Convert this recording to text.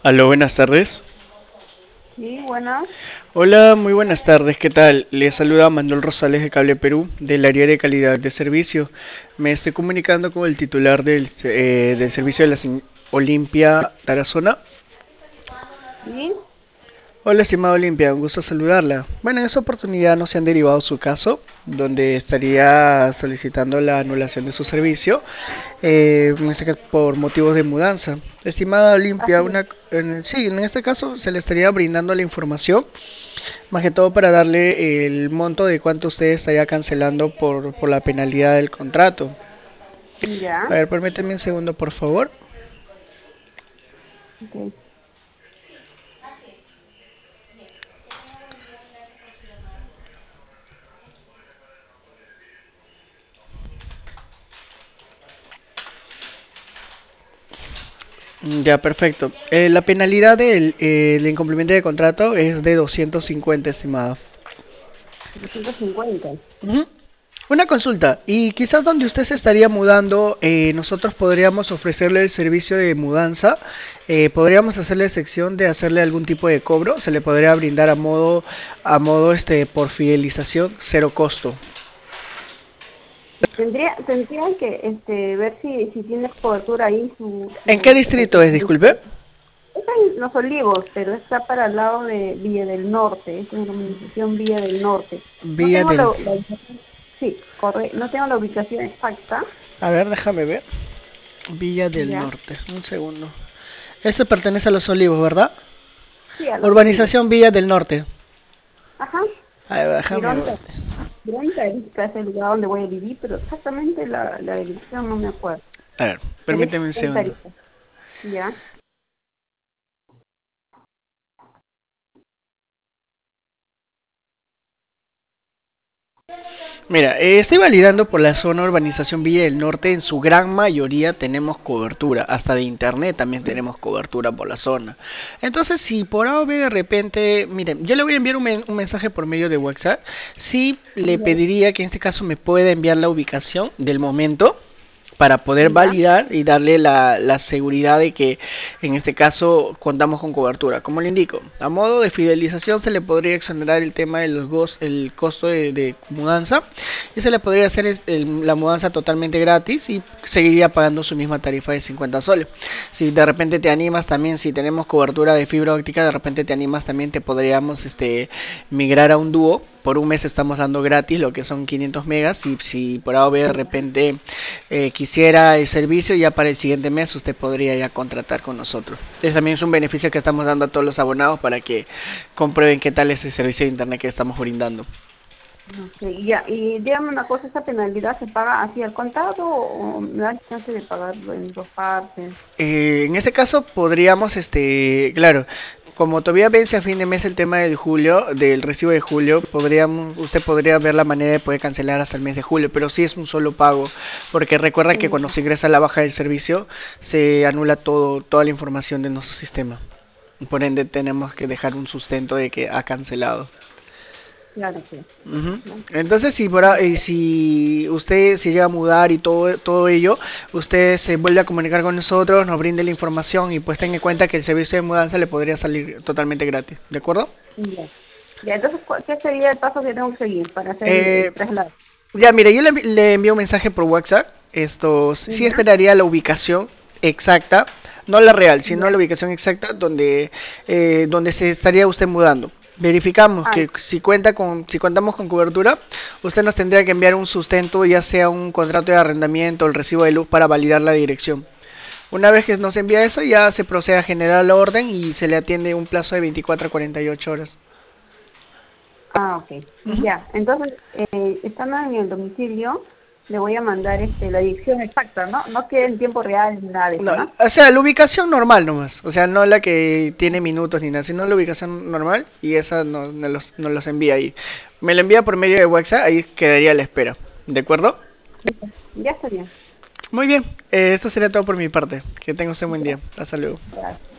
Aló, buenas tardes. Sí, bueno, Hola, muy buenas tardes, ¿qué tal? Les saluda Manuel Rosales de Cable Perú, del área de calidad de servicio. Me estoy comunicando con el titular del servicio de la Olimpia Tarazona. sí. Hola, estimada Olimpia, un gusto saludarla. Bueno, en esta oportunidad nos han derivado su caso, donde estaría solicitando la anulación de su servicio, en este caso por motivos de mudanza. Estimada Olimpia, Así es. sí, en este caso se le estaría brindando la información. Más que todo para darle el monto de cuánto usted estaría cancelando por la penalidad del contrato. A Ya, ver, permíteme un segundo, por favor. ok. Ya, perfecto. La penalidad del incumplimiento de contrato es de 250, estimado. 250. Ujú. Una consulta, y quizás donde usted se estaría mudando, nosotros podríamos ofrecerle el servicio de mudanza, podríamos hacerle sección de hacerle algún tipo de cobro, se le podría brindar a modo por fidelización, cero costo. Tendría que ver si tienes cobertura ahí ¿En qué el distrito es, servicio. disculpe? Está en Los Olivos, pero está para el lado de Villa del Norte, es una organización Villa del Norte. No Villa tengo del... la ubicación, sí, correcto, no tengo la ubicación exacta, A ver, déjame ver. Villa del ya, Norte, un segundo. Este pertenece a Los Olivos, ¿verdad? sí, a Los Olivos. Urbanización Villa del Norte. Ajá, A ver, déjame ver. Gironta. Gironta es casi el lugar donde voy a vivir, pero exactamente la dirección no me acuerdo. A ver, Pero es permíteme un en segundo. Tarija, ya. Mira, estoy validando por la zona urbanización Villa del Norte, en su gran mayoría tenemos cobertura, hasta de internet también tenemos cobertura por la zona. Entonces, si por A o B de repente, miren, yo le voy a enviar un mensaje por medio de WhatsApp, sí le Ya, pediría que en este caso me pueda enviar la ubicación del momento para poder ya, validar y darle la seguridad de que en este caso contamos con cobertura. Como le indico, a modo de fidelización se le podría exonerar el tema de el costo de mudanza y se le podría hacer la mudanza totalmente gratis y seguiría pagando su misma tarifa de 50 soles. Si de repente te animas también, si tenemos cobertura de fibra óptica, de repente te animas también, te podríamos migrar a un dúo. Por un mes estamos dando gratis lo que son 500 megas y si por ahora de repente quisiera el servicio, ya para el siguiente mes usted podría ya contratar con nosotros. Ese también es un beneficio que estamos dando a todos los abonados para que comprueben qué tal es el servicio de internet que estamos brindando. okay, ya. Y dígame una cosa, ¿esa penalidad se paga así al contado o me da chance de pagarlo en dos partes? En ese caso podríamos, claro, como todavía vence a fin de mes el tema del julio, del recibo de julio, usted podría ver la manera de poder cancelar hasta el mes de julio, pero sí es un solo pago, porque recuerda que cuando Ya, se ingresa la baja del servicio, se anula toda la información de nuestro sistema. Por ende, tenemos que dejar un sustento de que ha cancelado. claro, pues. Ujú. ¿No? Entonces, si usted se llega a mudar y todo ello, usted se vuelve a comunicar con nosotros, nos brinde la información y pues tenga en cuenta que el servicio de mudanza le podría salir totalmente gratis, ¿de acuerdo? Ya. Ya, entonces, ¿qué sería el paso que tengo que seguir para hacer el Eh, traslado? ya, mire, yo le envío un mensaje por WhatsApp. Esto sí Ya, esperaría la ubicación exacta, no la real, sino la ya. ubicación exacta donde se estaría usted mudando. Verificamos Ah, que si contamos con cobertura, usted nos tendría que enviar un sustento, ya sea un contrato de arrendamiento o el recibo de luz para validar la dirección. Una vez que nos envía eso, ya se procede a generar la orden y se le atiende un plazo de 24 a 48 horas. ok. Ujú. Ya. Entonces, estando en el domicilio, le voy a mandar la dirección exacta, ¿no? No que en tiempo real ni nada de No, eso, ¿no? o sea, la ubicación normal nomás. O sea, no la que tiene minutos ni nada, sino la ubicación normal y esa nos los envía ahí. Me la envía por medio de WhatsApp, ahí quedaría a la espera. ¿De acuerdo? Listo. Ya está bien. Muy bien, esto sería todo por mi parte. Que tenga usted un buen Ya, día. Hasta luego. gracias.